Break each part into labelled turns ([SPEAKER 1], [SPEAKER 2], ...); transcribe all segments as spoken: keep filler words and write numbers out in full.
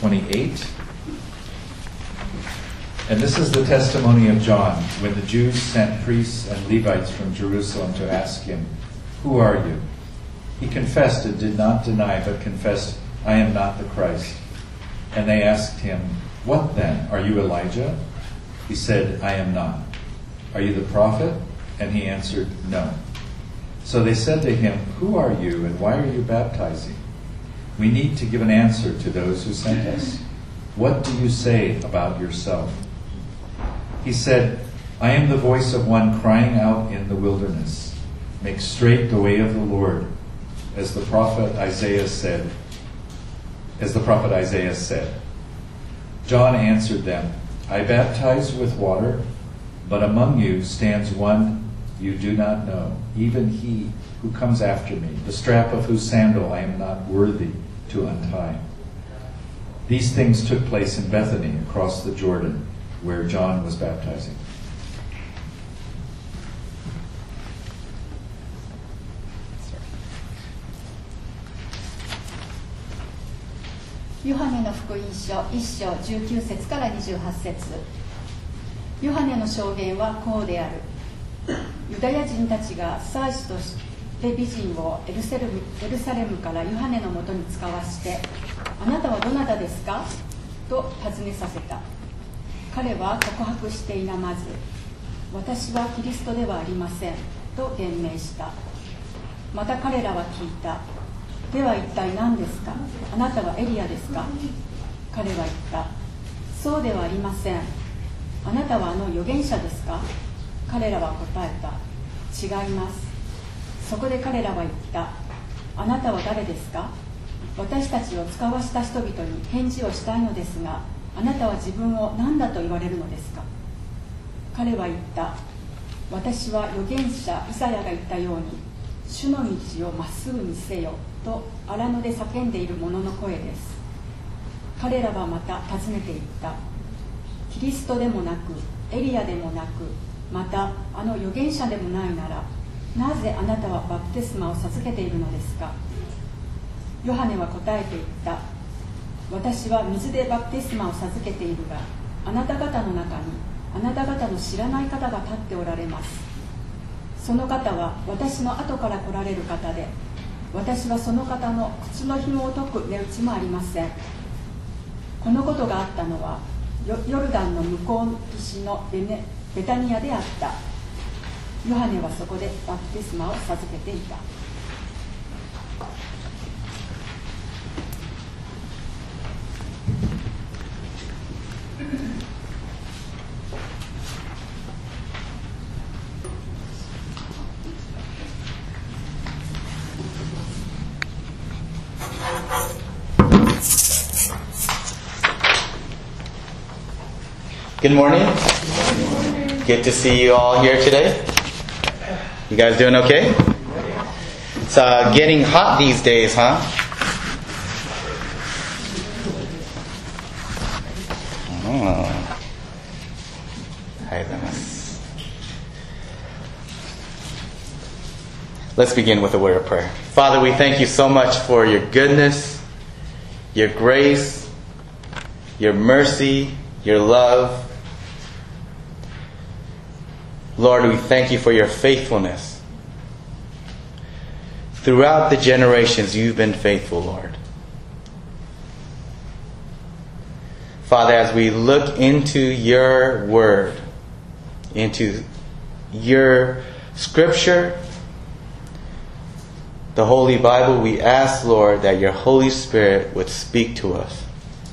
[SPEAKER 1] twenty-eight. And this is the testimony of John, when the Jews sent priests and Levites from Jerusalem to ask him, "Who are you?" He confessed and did not deny, but confessed, "I am not the Christ." And they asked him, "What then? Are you Elijah?" He said, "I am not." "Are you the prophet?" And he answered, "No." So they said to him, "Who are you, and why are you baptizing? We need to give an answer to those who sent us. What do you say about yourself?" He said, "I am the voice of one crying out in the wilderness, 'Make straight the way of the Lord,' as the prophet Isaiah said, as the prophet Isaiah said." John answered them, "I baptize with water, but among you stands one you do not know, even he who comes after me, the strap of whose sandal I am not worthy to untie." These things took place in Bethany, across the Jordan, where John was baptizing.
[SPEAKER 2] ヨハネの福音書いっ章じゅうきゅう節からにじゅうはち節。ヨハネの証言はこうである。ユダヤ人たちが祭司として美人をエルサレム、エルサレムからヨハネのもとに使わして、あなたはどなたですかと尋ねさせた。彼は告白して否まず、私はキリストではありませんと言明した。また彼らは聞いた。では一体何ですか？あなたはエリアですか？彼は言った。そうではありません。あなたはあの預言者ですか？彼らは答えた。違います。そこで彼らは言った。あなたは誰ですか？私たちを使わした人々に返事をしたいのですが、あなたは自分を何だと言われるのですか？彼は言った。私は預言者イサヤが言ったように、主の道をまっすぐにせよと荒野で叫んでいる者の声です。彼らはまた尋ねていった。キリストでもなくエリアでもなく、またあの預言者でもないなら、なぜあなたはバプテスマを授けているのですか？ヨハネは答えていった。私は水でバプテスマを授けているが、あなた方の中にあなた方の知らない方が立っておられます。その方は私の後から来られる方で、私はその方の靴の紐を解く値打ちもありません。このことがあったのはヨルダンの向こう岸の ベ, ネベタニアであった。ヨハネはそこでバプテスマを授けていた。
[SPEAKER 3] Good morning. Good morning. Good to see you all here today. You guys doing okay? It's uh, getting hot these days, huh? Oh. Let's begin with a word of prayer. Father, we thank you so much for your goodness, your grace, your mercy, your love. Lord, we thank you for your faithfulness. Throughout the generations, you've been faithful, Lord. Father, as we look into your word, into your scripture, the Holy Bible, we ask, Lord, that your Holy Spirit would speak to us.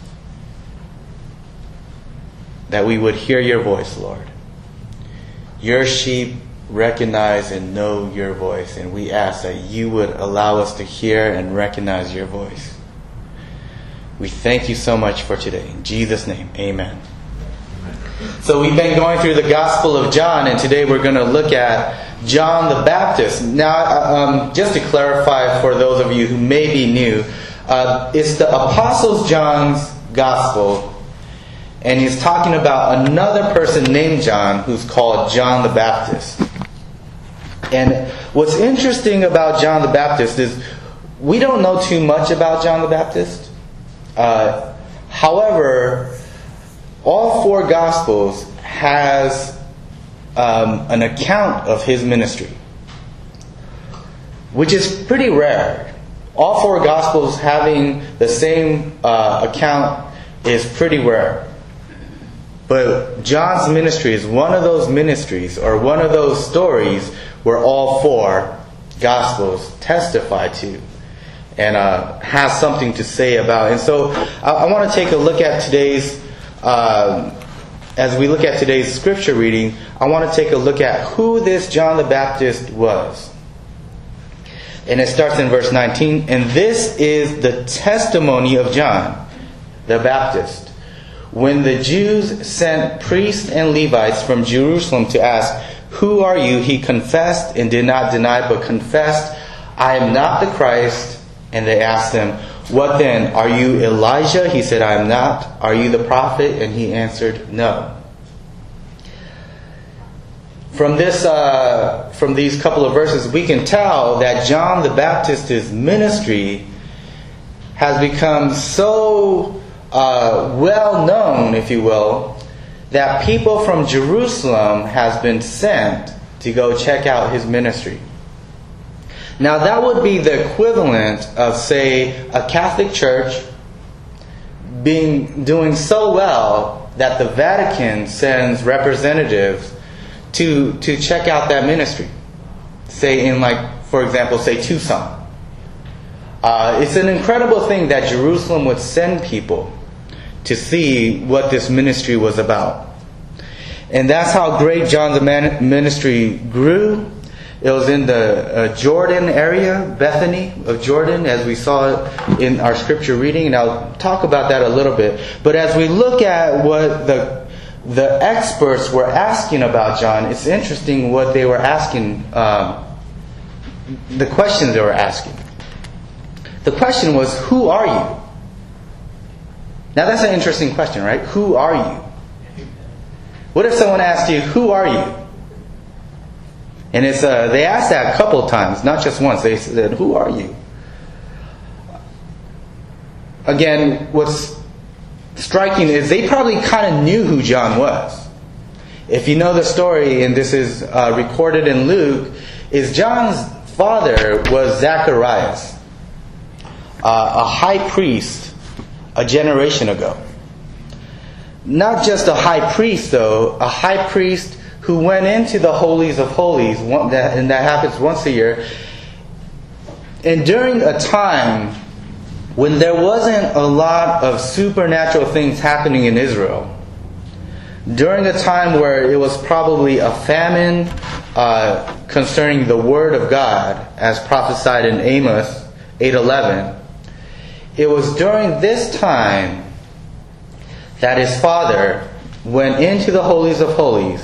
[SPEAKER 3] That we would hear your voice, Lord. Your sheep recognize and know your voice, and we ask that you would allow us to hear and recognize your voice. We thank you so much for today. In Jesus' name, amen. So we've been going through the Gospel of John, and today we're going to look at John the Baptist. Now, um, just to clarify for those of you who may be new, uh, it's the Apostle John's Gospel. And he's talking about another person named John who's called John the Baptist. And what's interesting about John the Baptist is we don't know too much about John the Baptist. Uh, However, all four Gospels has um, an account of his ministry, which is pretty rare. All four Gospels having the same uh, account is pretty rare. But John's ministry is one of those ministries, or one of those stories, where all four Gospels testify to and uh, has something to say about. And so I, I want to take a look at today's, uh, as we look at today's scripture reading, I want to take a look at who this John the Baptist was. And it starts in verse nineteen. And this is the testimony of John the Baptist. When the Jews sent priests and Levites from Jerusalem to ask, "Who are you?" he confessed and did not deny, but confessed, "I am not the Christ." And they asked him, "What then? Are you Elijah?" He said, "I am not." "Are you the prophet?" And he answered, "No." From this, uh, from these couple of verses, we can tell that John the Baptist's ministry has become so uh, well known, if you will, that people from Jerusalem has been sent to go check out his ministry. Now that would be the equivalent of, say, a Catholic church being doing so well that the Vatican sends representatives to to check out that ministry. Say in, like, for example, say Tucson. Uh, it's an incredible thing that Jerusalem would send people to see what this ministry was about. And that's how great John's ministry grew. It was in the uh, Jordan area, Bethany of Jordan, as we saw in our scripture reading. And I'll talk about that a little bit. But as we look at what the the experts were asking about John, it's interesting what they were asking, um, the questions they were asking. The question was, "Who are you?" Now that's an interesting question, right? Who are you? What if someone asked you, "Who are you?" And it's uh, they asked that a couple of times, not just once. They said, "Who are you?" Again, what's striking is they probably kind of knew who John was. If you know the story, and this is uh, recorded in Luke, is John's father was Zacharias, uh, a high priest a generation ago. Not just a high priest, though, a high priest who went into the holies of holies, and that happens once a year. And during a time when there wasn't a lot of supernatural things happening in Israel, during a time where it was probably a famine uh, concerning the Word of God, as prophesied in Amos eight eleven, it was during this time that his father went into the holies of holies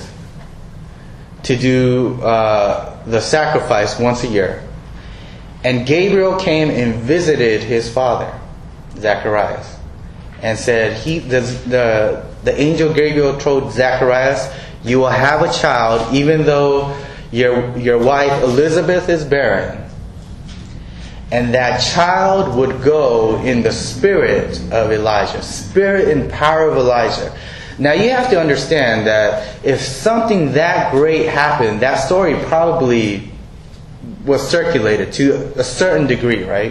[SPEAKER 3] to do uh, the sacrifice once a year. And Gabriel came and visited his father, Zacharias, and said, he, the, the, the angel Gabriel told Zacharias, "You will have a child, even though your, your wife Elizabeth is barren. And that child would go in the spirit of Elijah," spirit and power of Elijah. Now you have to understand that if something that great happened, that story probably was circulated to a certain degree, right?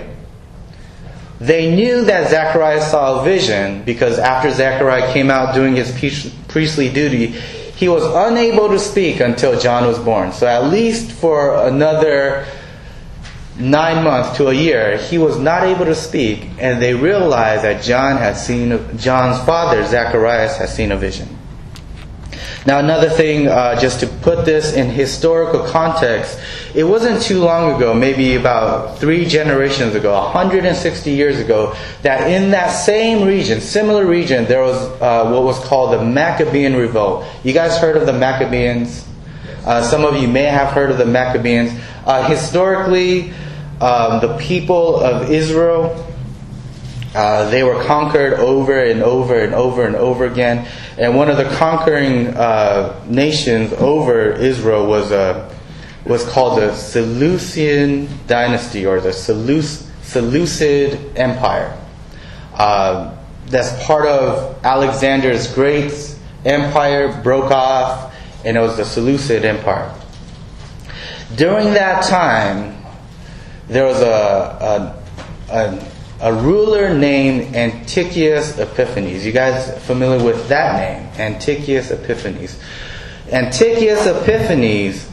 [SPEAKER 3] They knew that Zacharias saw a vision because after Zacharias came out doing his priestly duty, he was unable to speak until John was born. So at least for another nine months to a year, he was not able to speak, and they realized that John had seen, John's father, Zacharias, had seen a vision. Now another thing, uh, just to put this in historical context, it wasn't too long ago, maybe about three generations ago, one hundred sixty years ago, that in that same region, similar region, there was uh, what was called the Maccabean Revolt. You guys heard of the Maccabeans? Uh, some of you may have heard of the Maccabeans. Uh, historically, um, the people of Israel, Uh, they were conquered over and over and over and over again. And one of the conquering uh, nations over Israel was uh, was called the Seleucian dynasty, or the Seleuc- Seleucid Empire. Uh, that's part of Alexander's Great Empire broke off, and it was the Seleucid Empire. During that time, there was a a, a, a ruler named Antiochus Epiphanes. You guys familiar with that name? Antiochus Epiphanes. Antiochus Epiphanes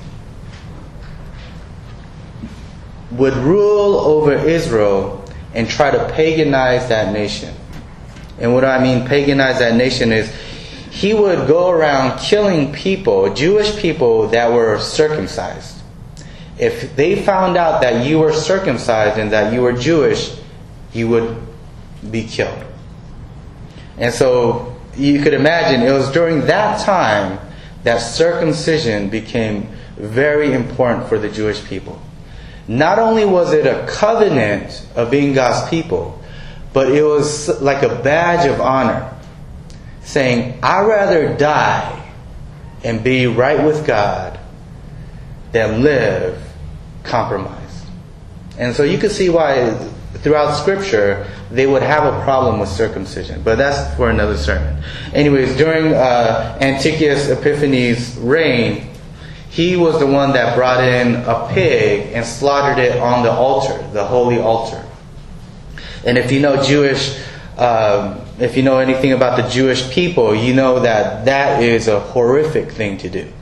[SPEAKER 3] would rule over Israel and try to paganize that nation. And what I mean paganize that nation is he would go around killing people, Jewish people that were circumcised. If they found out that you were circumcised and that you were Jewish, you would be killed. And so you could imagine it was during that time that circumcision became very important for the Jewish people. Not only was it a covenant of being God's people, but it was like a badge of honor, saying, I'd rather die and be right with God than live compromised. And so you can see why throughout Scripture they would have a problem with circumcision. But that's for another sermon. Anyways, during uh, Antiochus Epiphanes' reign, he was the one that brought in a pig and slaughtered it on the altar, the holy altar. And if you know Jewish, um, if you know anything about the Jewish people, you know that that is a horrific thing to do.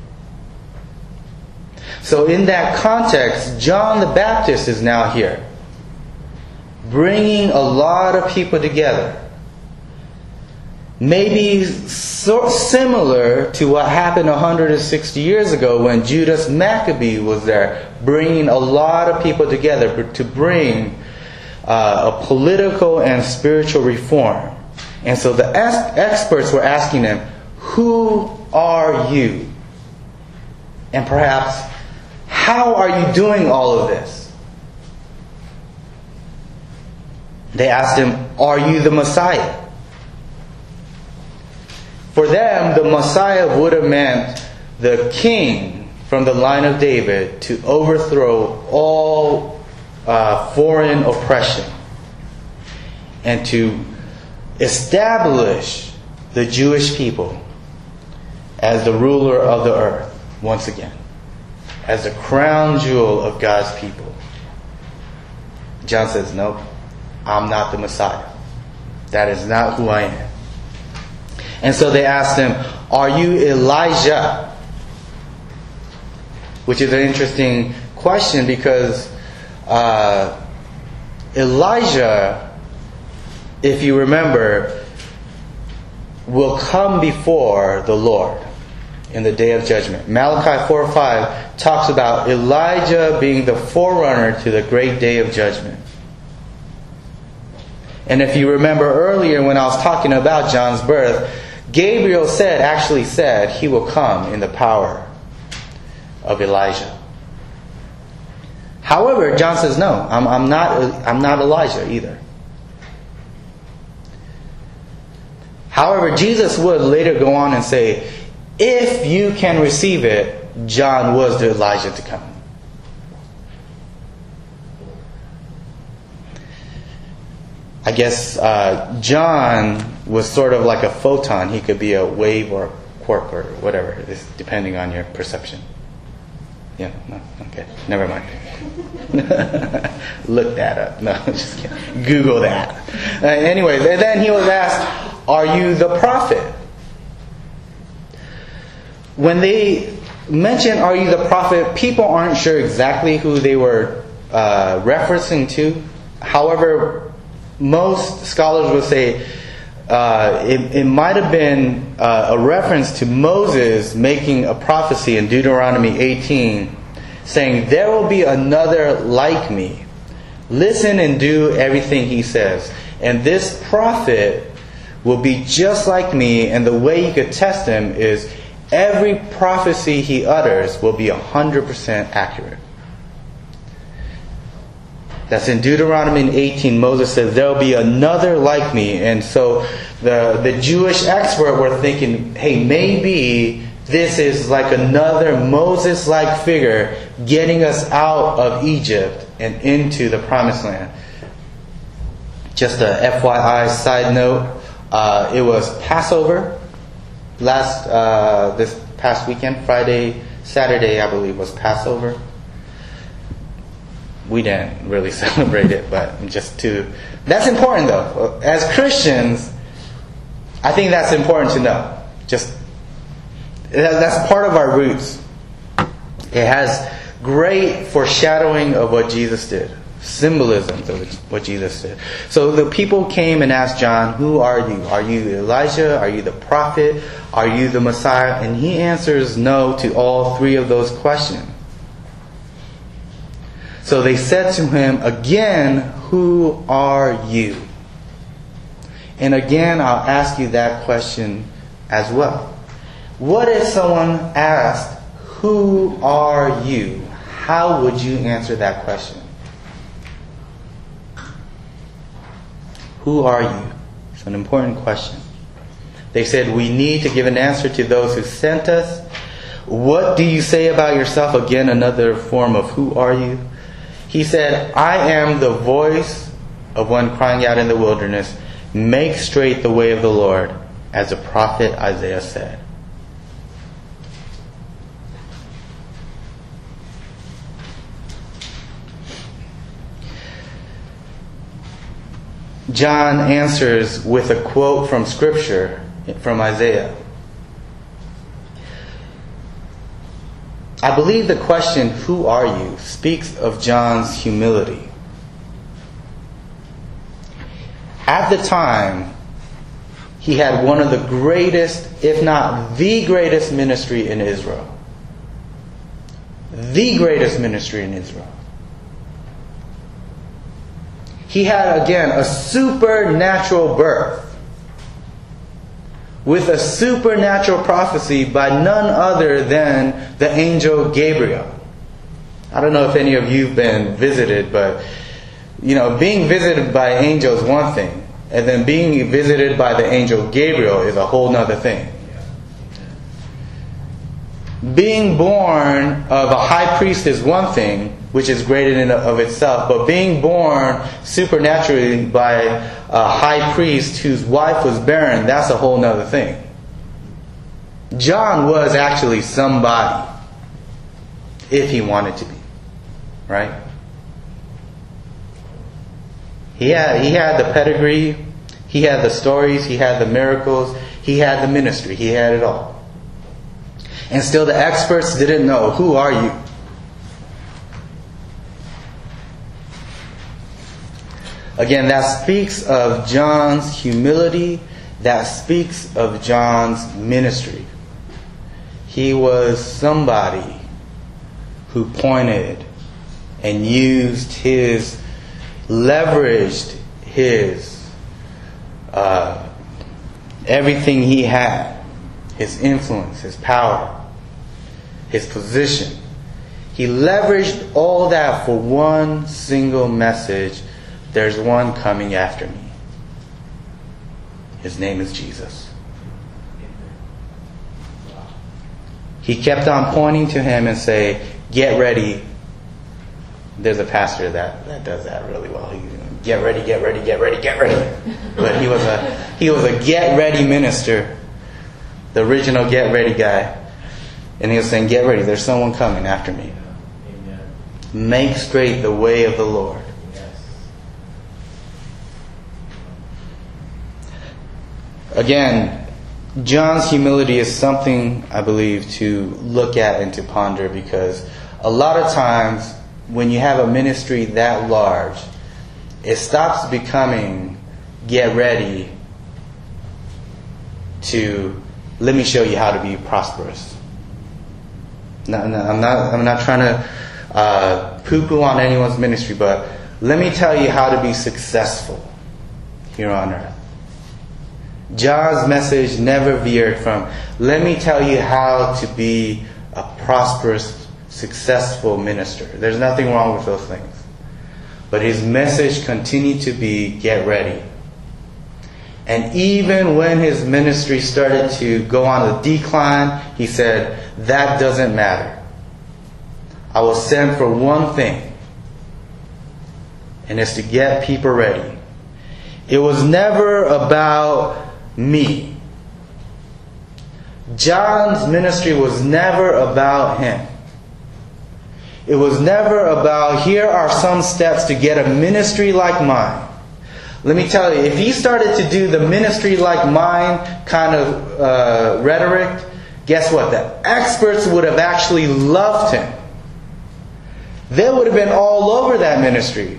[SPEAKER 3] So in that context, John the Baptist is now here, bringing a lot of people together. Maybe so similar to what happened one hundred sixty years ago when Judas Maccabee was there, bringing a lot of people together to bring uh, a political and spiritual reform. And so the ex- experts were asking him, who are you? And perhaps, how are you doing all of this? They asked him, are you the Messiah? For them, the Messiah would have meant the king from the line of David to overthrow all uh, foreign oppression and to establish the Jewish people as the ruler of the earth once again, as the crown jewel of God's people. John says, nope, I'm not the Messiah. That is not who I am. And so they asked him, are you Elijah? Which is an interesting question because uh, Elijah, if you remember, will come before the Lord in the day of judgment. Malachi four five talks about Elijah being the forerunner to the great day of judgment. And if you remember earlier when I was talking about John's birth, Gabriel said, actually said, he will come in the power of Elijah. However, John says, no, I'm, I'm not. I'm not Elijah either. However, Jesus would later go on and say, if you can receive it, John was the Elijah to come. I guess uh, John was sort of like a photon. He could be a wave or a quark or whatever, it's depending on your perception. Yeah, no, okay, never mind. Look that up. No, just kidding. Google that. Uh, anyway, and then he was asked, are you the prophet? When they mention, are you the prophet, people aren't sure exactly who they were uh, referencing to. However, most scholars will say uh, it, it might have been uh, a reference to Moses making a prophecy in Deuteronomy eighteen, saying, there will be another like me. Listen and do everything he says. And this prophet will be just like me, and the way you could test him is every prophecy he utters will be one hundred percent accurate. That's in Deuteronomy eighteen. Moses says, there will be another like me. And so the, the Jewish expert were thinking, hey, maybe this is like another Moses-like figure getting us out of Egypt and into the promised land. just a F Y I side note, uh, it was Passover last uh, this past weekend, Friday, Saturday, I believe, was Passover. We didn't really celebrate it, but just to... That's important, though. As Christians, I think that's important to know. Just that's part of our roots. It has great foreshadowing of what Jesus did. Symbolisms of what Jesus did. So the people came and asked John, who are you? Are you Elijah? Are you the prophet? Are you the Messiah? And he answers no to all three of those questions. So they said to him, again, who are you? And again, I'll ask you that question as well. What if someone asked, who are you? How would you answer that question? Who are you? It's an important question. They said, we need to give an answer to those who sent us. What do you say about yourself? Again, another form of who are you? He said, I am the voice of one crying out in the wilderness, make straight the way of the Lord, as the prophet Isaiah said. John answers with a quote from Scripture, from Isaiah. I believe the question, who are you, speaks of John's humility. At the time, he had one of the greatest, if not the greatest ministry in Israel. The greatest ministry in Israel. He had, again, a supernatural birth with a supernatural prophecy by none other than the angel Gabriel. I don't know if any of you have been visited, but, you know, being visited by angels is one thing, and then being visited by the angel Gabriel is a whole nother thing. Being born of a high priest is one thing, which is great in and of itself, but being born supernaturally by a high priest whose wife was barren, that's a whole nother thing. John was actually somebody, if he wanted to be, right? He had, he had the pedigree, he had the stories, he had the miracles, he had the ministry, he had it all. And still the experts didn't know, who are you? Again, that speaks of John's humility. That speaks of John's ministry. He was somebody who pointed and used his, leveraged his, uh, everything he had, his influence, his power, his position. He leveraged all that for one single message. There's one coming after me. His name is Jesus. He kept on pointing to him and say, get ready. There's a pastor that, that does that really well. He, get ready, get ready, get ready, get ready. But he was a he was a get ready minister. The original get ready guy. And he was saying, get ready, there's someone coming after me. Amen. Make straight the way of the Lord. Again, John's humility is something, I believe, to look at and to ponder, because a lot of times when you have a ministry that large, it stops becoming get ready to let me show you how to be prosperous. No, no, I'm not I'm not trying to uh, poo-poo on anyone's ministry, but let me tell you how to be successful here on earth. John's message never veered from, let me tell you how to be a prosperous, successful minister. There's nothing wrong with those things. But his message continued to be, get ready. And even when his ministry started to go on a decline, he said, that doesn't matter. I will send for one thing, and it's to get people ready. It was never about me. John's ministry was never about him. It was never about, here are some steps to get a ministry like mine. Let me tell you, if he started to do the ministry like mine kind of uh, rhetoric, guess what? The experts would have actually loved him. They would have been all over that ministry.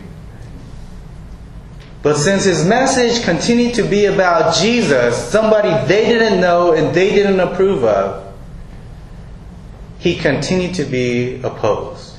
[SPEAKER 3] But since his message continued to be about Jesus, somebody they didn't know and they didn't approve of, he continued to be opposed.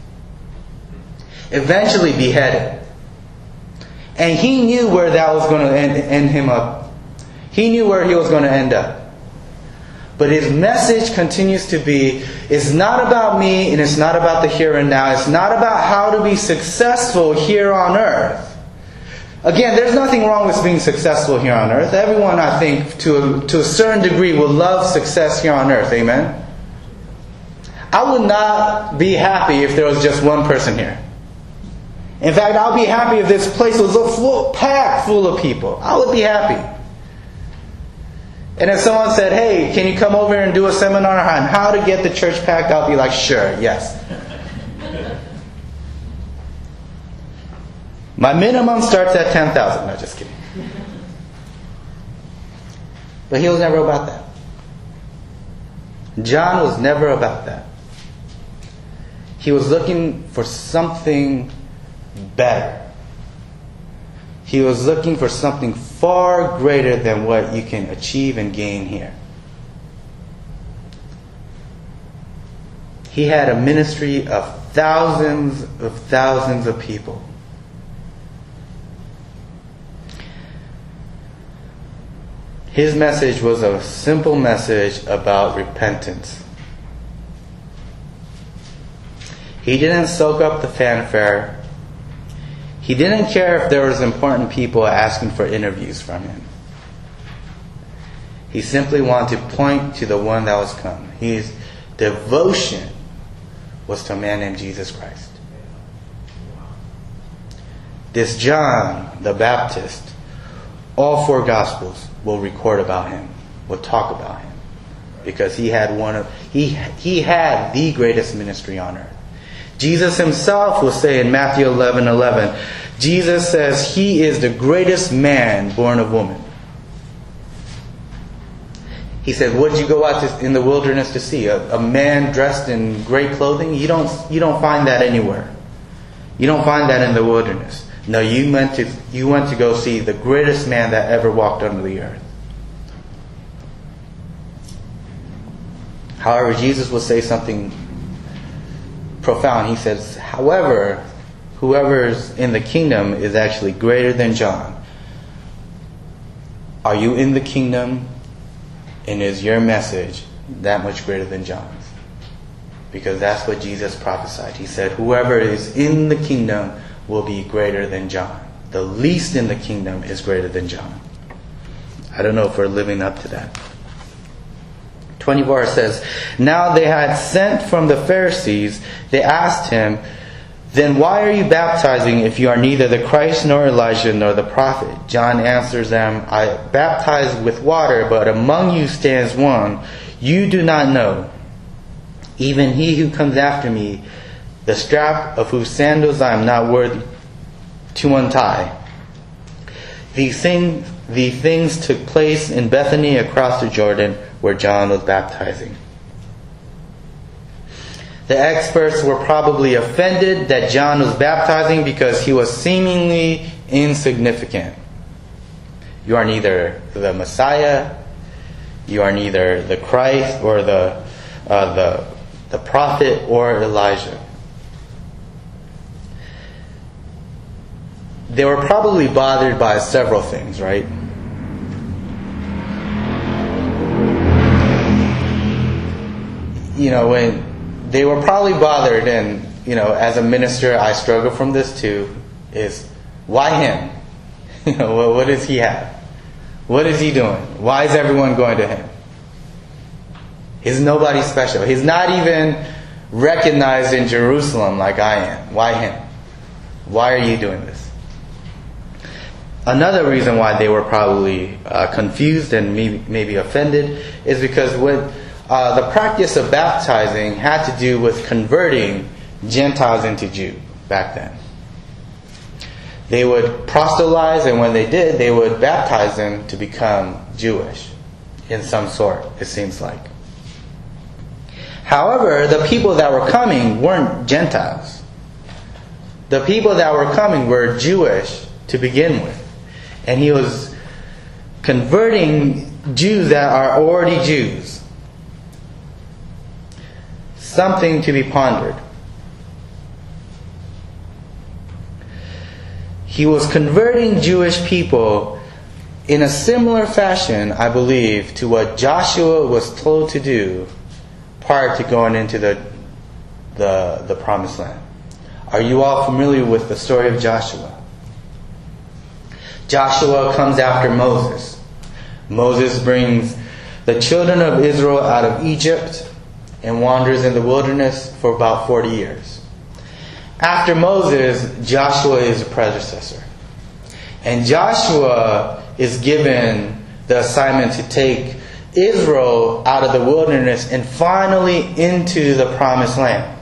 [SPEAKER 3] Eventually beheaded. And he knew where that was going to end, end him up. He knew where he was going to end up. But his message continues to be, it's not about me and it's not about the here and now. It's not about how to be successful here on earth. Again, there's nothing wrong with being successful here on earth. Everyone, I think, to a, to a certain degree will love success here on earth. Amen? I would not be happy if there was just one person here. In fact, I'll be happy if this place was full, packed full of people. I would be happy. And if someone said, hey, can you come over and do a seminar on how to get the church packed? I'll be like, sure, yes. My minimum starts at ten thousand. No, just kidding. But he was never about that. John was never about that. He was looking for something better. He was looking for something far greater than what you can achieve and gain here. He had a ministry of thousands of thousands of people. His message was a simple message about repentance. He didn't soak up the fanfare. He didn't care if there was important people asking for interviews from him. He simply wanted to point to the one that was come. His devotion was to a man named Jesus Christ. This John the Baptist, all four Gospels will record about him, will talk about him, because he had one of he he had the greatest ministry on earth. Jesus himself will say in Matthew eleven eleven, Jesus says he is the greatest man born of woman. He said, what did you go out to, in the wilderness to see? A, a man dressed in great clothing? You don't you don't find that anywhere. You don't find that in the wilderness. No, you meant to you went to go see the greatest man that ever walked under the earth. However, Jesus will say something profound. He says, however, whoever's in the kingdom is actually greater than John. Are you in the kingdom? And is your message that much greater than John's? Because that's what Jesus prophesied. He said, whoever is in the kingdom will be greater than John. The least in the kingdom is greater than John. I don't know if we're living up to that. twenty-four says, now they had sent from the Pharisees. They asked him, then why are you baptizing if you are neither the Christ nor Elijah nor the prophet? John answers them, I baptize with water, but among you stands one you do not know, even he who comes after me, the strap of whose sandals I am not worthy to untie. These things, these things took place in Bethany across the Jordan, where John was baptizing. The experts were probably offended that John was baptizing because he was seemingly insignificant. You are neither the Messiah, you are neither the Christ or the uh, the the prophet or Elijah. They were probably bothered by several things, right? You know, when they were probably bothered, and, you know, as a minister, I struggle from this too, is why him? You know, what, what does he have? What is he doing? Why is everyone going to him? He's nobody special. He's not even recognized in Jerusalem like I am. Why him? Why are you doing this? Another reason why they were probably uh, confused and maybe, maybe offended is because when, uh, the practice of baptizing had to do with converting Gentiles into Jew back then. They would proselytize, and when they did, they would baptize them to become Jewish in some sort, it seems like. However, the people that were coming weren't Gentiles. The people that were coming were Jewish to begin with. And he was converting Jews that are already Jews. Something to be pondered. He was converting Jewish people in a similar fashion, I believe, to what Joshua was told to do prior to going into the, the, the Promised Land. Are you all familiar with the story of Joshua? Joshua comes after Moses. Moses brings the children of Israel out of Egypt and wanders in the wilderness for about forty years. After Moses, Joshua is a predecessor. And Joshua is given the assignment to take Israel out of the wilderness and finally into the Promised Land.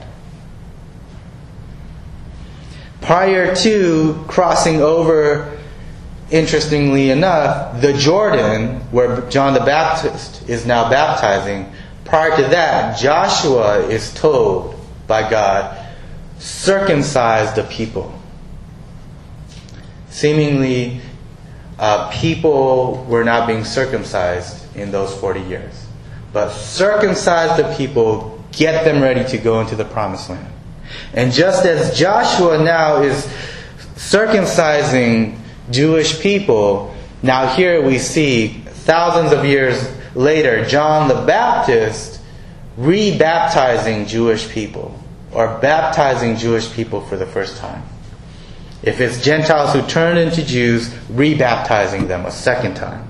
[SPEAKER 3] Prior to crossing over, interestingly enough, the Jordan, where John the Baptist is now baptizing, prior to that, Joshua is told by God, circumcise the people. Seemingly, uh, people were not being circumcised in those forty years. But circumcise the people, get them ready to go into the Promised Land. And just as Joshua now is circumcising Jewish people, now here we see, thousands of years later, John the Baptist re-baptizing Jewish people, or baptizing Jewish people for the first time. If it's Gentiles who turn into Jews, re-baptizing them a second time.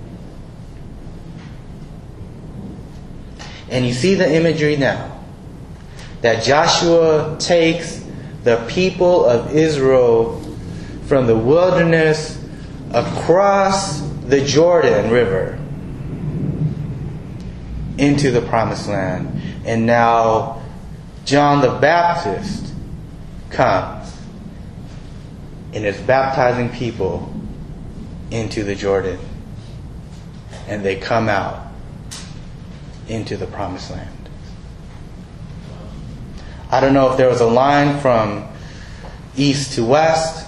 [SPEAKER 3] And you see the imagery now, that Joshua takes the people of Israel from the wilderness across the Jordan River into the Promised Land. And now John the Baptist comes and is baptizing people into the Jordan. And they come out into the Promised Land. I don't know if there was a line from east to west,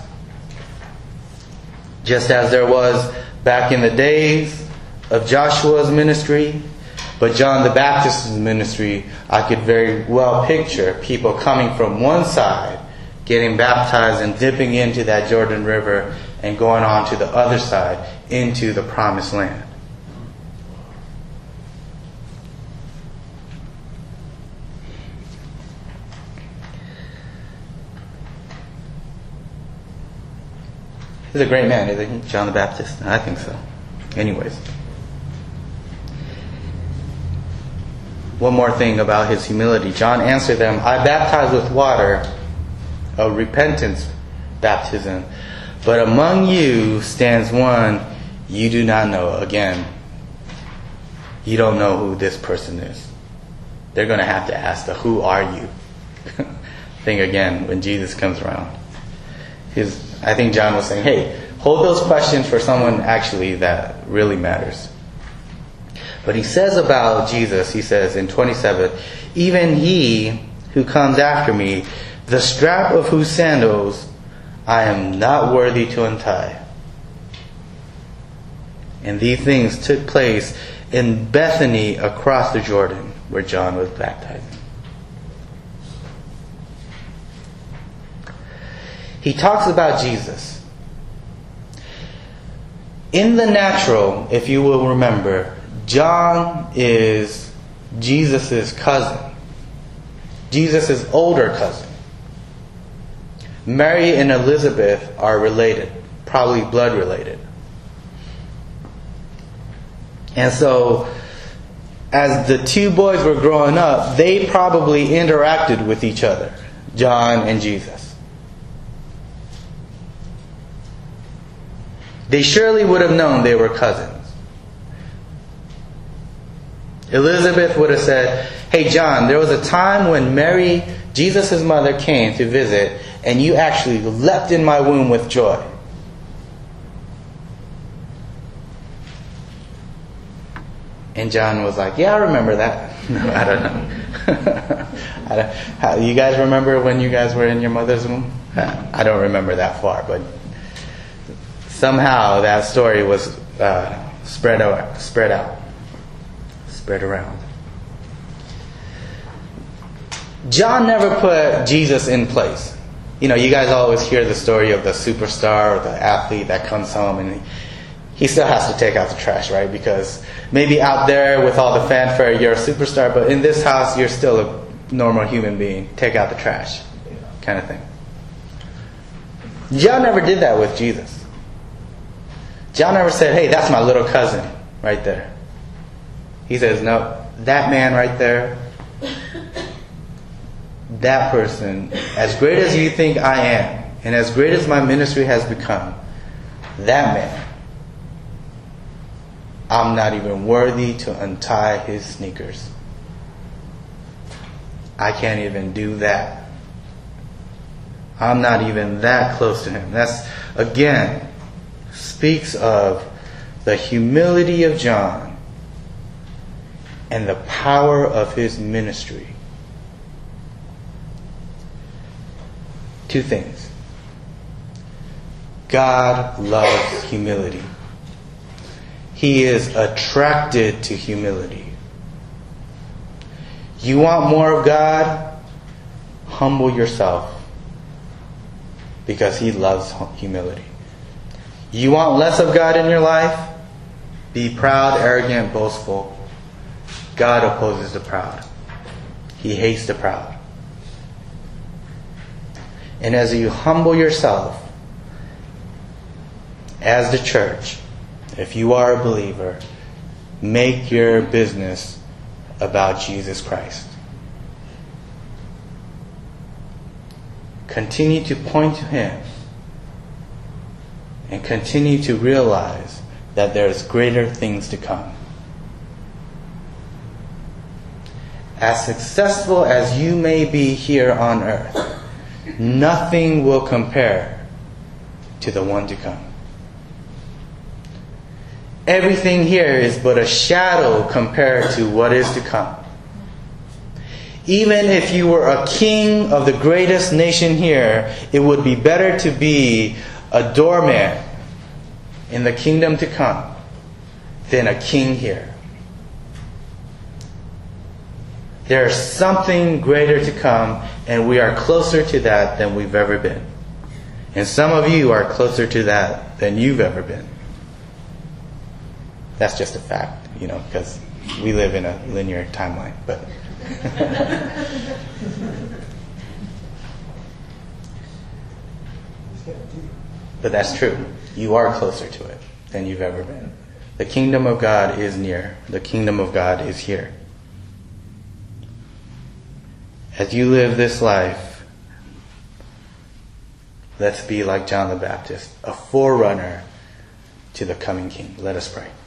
[SPEAKER 3] just as there was back in the days of Joshua's ministry. But John the Baptist's ministry, I could very well picture people coming from one side, getting baptized and dipping into that Jordan River and going on to the other side into the Promised Land. He's a great man, isn't he? John the Baptist? I think so. Anyways. One more thing about his humility. John answered them, I baptize with water, a repentance baptism. But among you stands one you do not know. Again, you don't know who this person is. They're going to have to ask the who are you thing again when Jesus comes around. His, I think John was saying, hey, hold those questions for someone actually that really matters. But he says about Jesus, he says in twenty-seven, even he who comes after me, the strap of whose sandals I am not worthy to untie. And these things took place in Bethany across the Jordan, where John was baptizing. He talks about Jesus. In the natural, if you will remember, John is Jesus' cousin. Jesus' older cousin. Mary and Elizabeth are related, probably blood related. And so, as the two boys were growing up, they probably interacted with each other, John and Jesus. they surely would have known they were cousins. Elizabeth would have said, hey John, there was a time when Mary, Jesus' mother, came to visit, and you actually leapt in my womb with joy. And John was like, yeah, I remember that. No, I don't know. I don't, how, you guys remember when you guys were in your mother's womb? I don't remember that far, but somehow that story was uh, spread out, spread out, spread around. John never put Jesus in place. You know, you guys always hear the story of the superstar or the athlete that comes home and he, he still has to take out the trash, right? Because maybe out there with all the fanfare, you're a superstar, but in this house, you're still a normal human being. Take out the trash, kind of thing. John never did that with Jesus. John never said, hey, that's my little cousin right there. He says, no, that man right there, that person, as great as you think I am, and as great as my ministry has become, that man, I'm not even worthy to untie his sneakers. I can't even do that. I'm not even that close to him. That's, again, speaks of the humility of John and the power of his ministry. Two things. God loves humility. He is attracted to humility. You want more of God? Humble yourself. Because He loves humility. You want less of God in your life? Be proud, arrogant, boastful. God opposes the proud. He hates the proud. And as you humble yourself, as the church, if you are a believer, make your business about Jesus Christ. Continue to point to Him and continue to realize that there's greater things to come. As successful as you may be here on earth, nothing will compare to the one to come. Everything here is but a shadow compared to what is to come. Even if you were a king of the greatest nation here, it would be better to be a doorman in the kingdom to come than a king here. There's something greater to come, and we are closer to that than we've ever been. And some of you are closer to that than you've ever been. That's just a fact, you know, because we live in a linear timeline. But but that's true. You are closer to it than you've ever been. The kingdom of God is near. The kingdom of God is here. As you live this life, let's be like John the Baptist, a forerunner to the coming King. Let us pray.